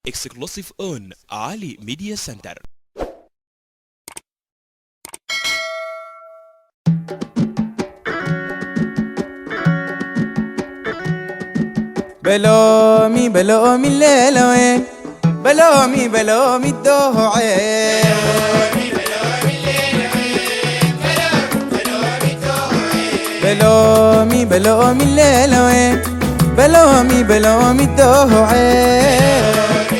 exclusive on Ali Media Center. بلومي بلومي الليلة وين بلومي بلومي الدوعين بلومي بلومي الليلة وين بلومي بلومي الدوعين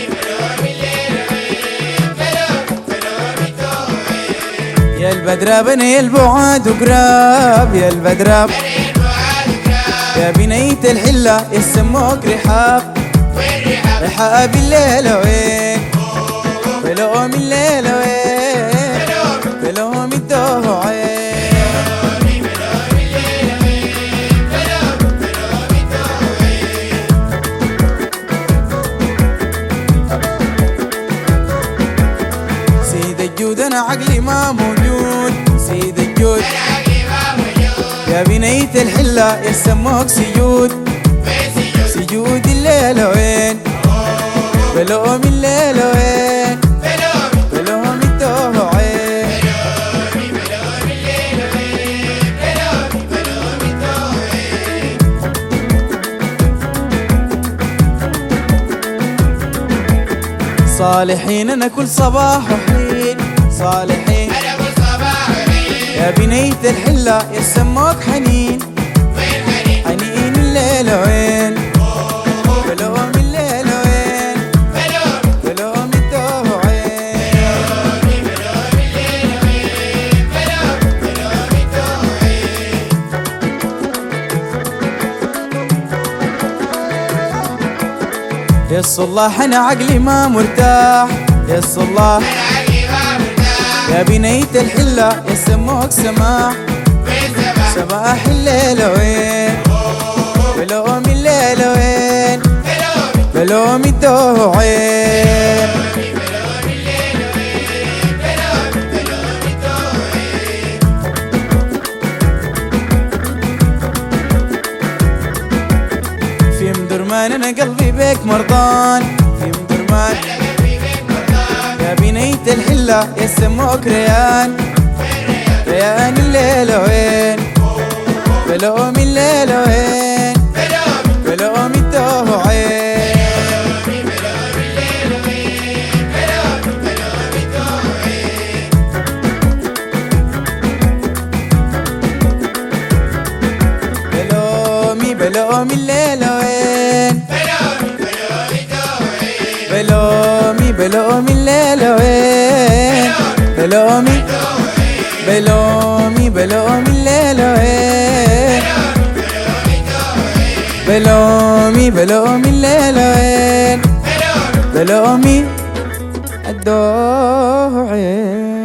يا البدرة بني البعاد وقراب يا البدرة يا بنية الحلة يسموك رحاب رحاب الليلة وين بلومي الليلة وين بلومي الدوعين سيد الجود أنا عقلي ما موجود سيد الجود يا بنية الحلة يسموك سجود سجود الليلة وين بلومي الليلة وين بلومي الدوعين صالحين أنا كل صباح وحين صالحين يا بنية الحلة يسموك حنين حنين الليلة وين بلومي الليلة وين بلومي الدوعين يا الصلاح أنا عقلي ما مرتاح يا الصلاح يا بنية الحلة يسموك سماح سماح الليلة وين بلومي الليلة وين بلومي الدوعين في مدرمان أنا قلبي بيك مرضان في مدرمان يا بنية الحلة يسموك ريان ريان الليلة وين بلومي الليلة وين بلومي الدوعين بلومي بلومي الليلة وين بلومي بلومي الليلة وين بلومي بلومي بلومي الليلة وين بلومي بلومي الليلة وين بلومي الدوعين.